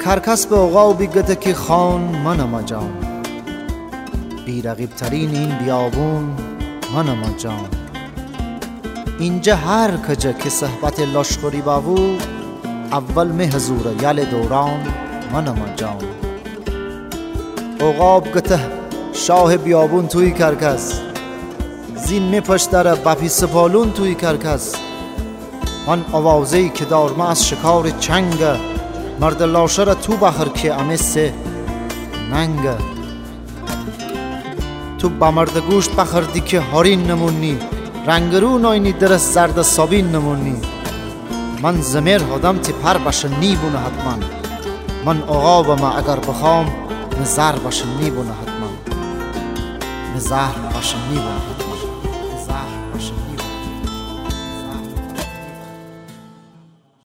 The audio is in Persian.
کرکس به عقابی گده که خان منم جان، بی رقیب ترین این بیابون منم جان. اینجا هر کجا که صحبت لشکری باو، اول مه حضور یل دوران منم جان. عقاب گته شاه بیابون توی کرکس، زین می پشتره بپی سپالون توی کرکس. من آوازهی که دارم از شکار چنگه، مرد لاشر تو بخر که امسه ننگه. تو با مرد گوشت بخردی که هارین نمونی، رنگرو ناینی درست زرد سابین نمونی. من زمیر هدم تی پر بشه نیبونه حتما، من عقابم اگر بخوام نزار بشه نیبونه حتما، نزار بشه نیبونه حتما.